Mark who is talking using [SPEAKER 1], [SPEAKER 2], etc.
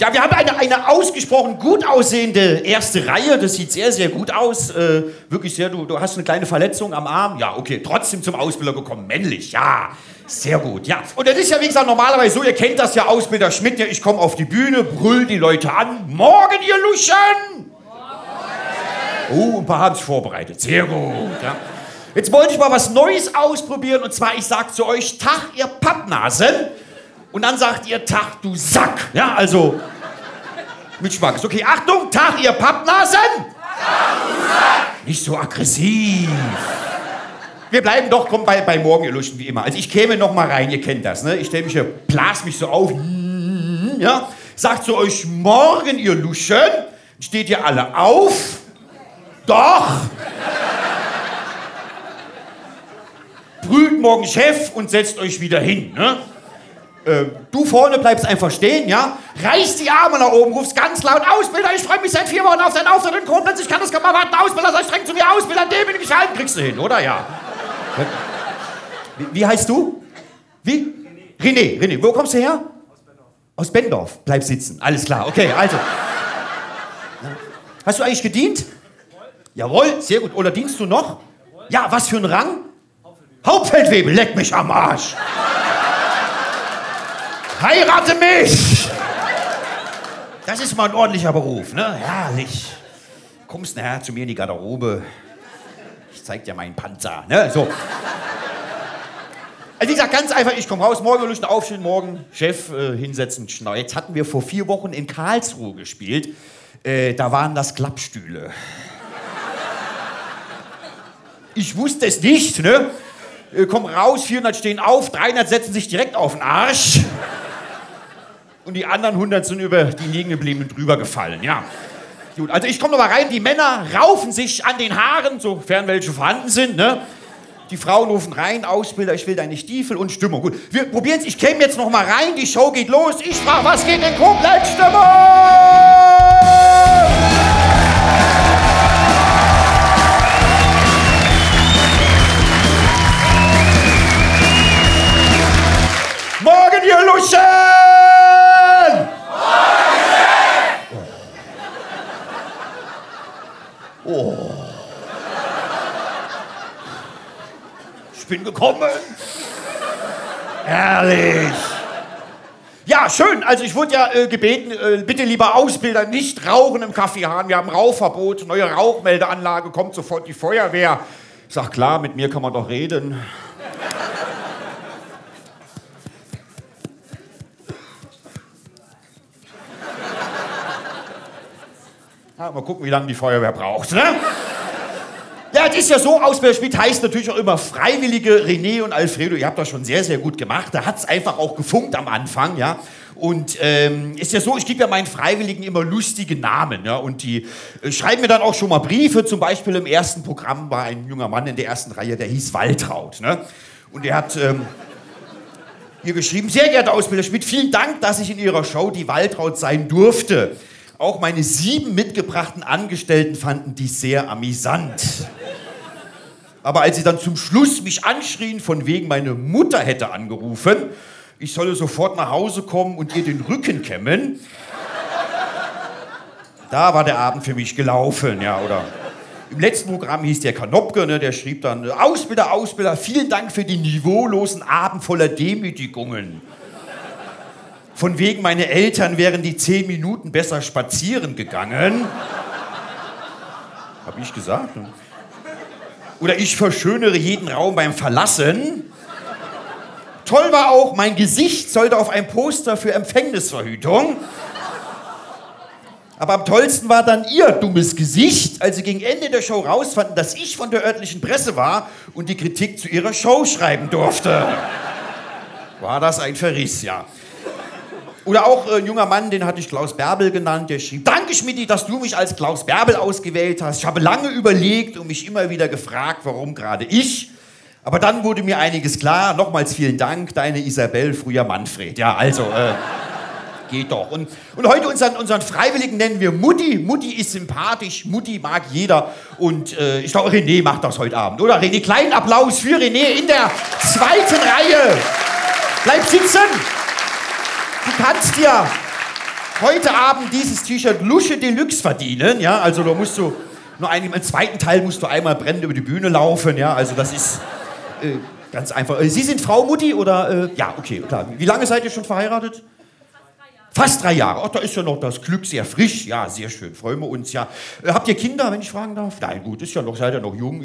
[SPEAKER 1] Ja, wir haben eine ausgesprochen gut aussehende erste Reihe. Das sieht sehr, sehr gut aus. Wirklich sehr, du hast eine kleine Verletzung am Arm. Ja, okay, trotzdem zum Ausbilder gekommen. Männlich, ja. Sehr gut, ja. Und das ist ja, wie gesagt, normalerweise so, ihr kennt das ja, Ausbilder Schmidt, ja, ich komme auf die Bühne, brüll die Leute an. Morgen, ihr Luschen! Oh, ein paar haben sich vorbereitet. Sehr gut, ja. Jetzt wollte ich mal was Neues ausprobieren. Und zwar, ich sag zu euch, Tag, ihr Pappnasen. Und dann sagt ihr, Tag, du Sack. Ja, also, mit Schmackes. Okay, Achtung, Tag, ihr Pappnasen. Tag, du Sack. Nicht so aggressiv. Wir bleiben doch, komm, bei Morgen, ihr Luschen, wie immer. Also ich käme noch mal rein, ihr kennt das, ne? Ich stelle mich hier, blas mich so auf, ja? Sagt zu euch, morgen, ihr Luschen. Steht ihr alle auf? Doch. Brüllt morgen Chef und setzt euch wieder hin, ne? Du vorne bleibst einfach stehen, ja? Reißt die Arme nach oben, rufst ganz laut, Ausbilder, ich freue mich seit 4 Wochen auf deinen Auftritt in Koblenz, ich kann das kaum erwarten, Ausbilder, sei streng zu mir, Ausbilder, dem bin ich gehalten, kriegst du hin, oder? Ja. Wie heißt du? Wie? René. Wo kommst du her? Aus Bendorf. Bleib sitzen. Alles klar. Okay, also. Hast du eigentlich gedient? Jawohl, sehr gut. Oder dienst du noch? Ja, was für ein Rang? Hauptfeldwebel. Leck mich am Arsch. Heirate mich. Das ist mal ein ordentlicher Beruf, ne? Herrlich. Kommst nachher zu mir in die Garderobe. Ich zeig dir meinen Panzer, ne? So. Also ich sag ganz einfach, ich komme raus, morgen Luschen aufstehen, morgen Chef hinsetzen, schnau. Jetzt hatten wir vor 4 Wochen in Karlsruhe gespielt. Da waren das Klappstühle. Ich wusste es nicht, ne? Komm raus, 400 stehen auf, 300 setzen sich direkt auf den Arsch. Und die anderen 100 sind über die liegen geblieben und drüber gefallen, ja. Gut, also ich komme noch mal rein, die Männer raufen sich an den Haaren, sofern welche vorhanden sind, ne? Die Frauen rufen rein, Ausbilder, ich will deine Stiefel und Stimmung. Gut, wir probieren es, ich käme jetzt noch mal rein, die Show geht los. Ich frage, was geht in Koblenz? Stimmung! Morgen, ihr Luschen! Oh. Ich bin gekommen. Herrlich. Ja, schön. Also ich wurde ja gebeten, bitte lieber Ausbilder, nicht rauchen im Kaffeehahn. Wir haben Rauchverbot, neue Rauchmeldeanlage, kommt sofort die Feuerwehr. Ich sag, klar, mit mir kann man doch reden. Ja, mal gucken, wie lange die Feuerwehr braucht, ne? Ja, es ist ja so, Ausbilder Schmidt heißt natürlich auch immer Freiwillige. René und Alfredo, ihr habt das schon sehr, sehr gut gemacht. Da hat es einfach auch gefunkt am Anfang, ja. Und ist ja so, ich gebe ja meinen Freiwilligen immer lustige Namen, ja. Und die schreiben mir dann auch schon mal Briefe. Zum Beispiel im ersten Programm war ein junger Mann in der ersten Reihe, der hieß Waltraud, ne? Und er hat hier geschrieben, sehr geehrter Ausbilder Schmidt, vielen Dank, dass ich in Ihrer Show die Waltraud sein durfte. Auch meine 7 mitgebrachten Angestellten fanden dies sehr amüsant. Aber als sie dann zum Schluss mich anschrien, von wegen meine Mutter hätte angerufen, ich solle sofort nach Hause kommen und ihr den Rücken kämmen, da war der Abend für mich gelaufen, ja, oder? Im letzten Programm hieß der Kanopke, ne, der schrieb dann, Ausbilder, vielen Dank für den niveaulosen Abend voller Demütigungen. Von wegen, meine Eltern wären die 10 Minuten besser spazieren gegangen. Hab ich gesagt. Ne? Oder ich verschönere jeden Raum beim Verlassen. Toll war auch, mein Gesicht sollte auf ein Poster für Empfängnisverhütung. Aber am tollsten war dann ihr dummes Gesicht, als sie gegen Ende der Show rausfanden, dass ich von der örtlichen Presse war und die Kritik zu ihrer Show schreiben durfte. War das ein Verriss, ja. Oder auch ein junger Mann, den hatte ich Klaus Bärbel genannt, der schrieb, danke Schmidti, dass du mich als Klaus Bärbel ausgewählt hast. Ich habe lange überlegt und mich immer wieder gefragt, warum gerade ich. Aber dann wurde mir einiges klar. Nochmals vielen Dank, deine Isabel, früher Manfred. Ja, also, geht doch. Und heute unseren Freiwilligen nennen wir Mutti. Mutti ist sympathisch, Mutti mag jeder. Und ich glaube, René macht das heute Abend, oder? René, kleinen Applaus für René in der 2. Reihe. Bleib sitzen. Du heute Abend dieses T-Shirt Lusche Deluxe verdienen, ja, also da musst du, im zweiten Teil musst du einmal brennend über die Bühne laufen, ja, also das ist ganz einfach. Sie sind Frau Mutti oder, ja, okay, klar. Wie lange seid ihr schon verheiratet? Fast 3 Jahre. Ach, da ist ja noch das Glück sehr frisch. Ja, sehr schön. Freuen wir uns, ja. Habt ihr Kinder, wenn ich fragen darf? Nein, gut, ist ja noch, seid ihr noch jung.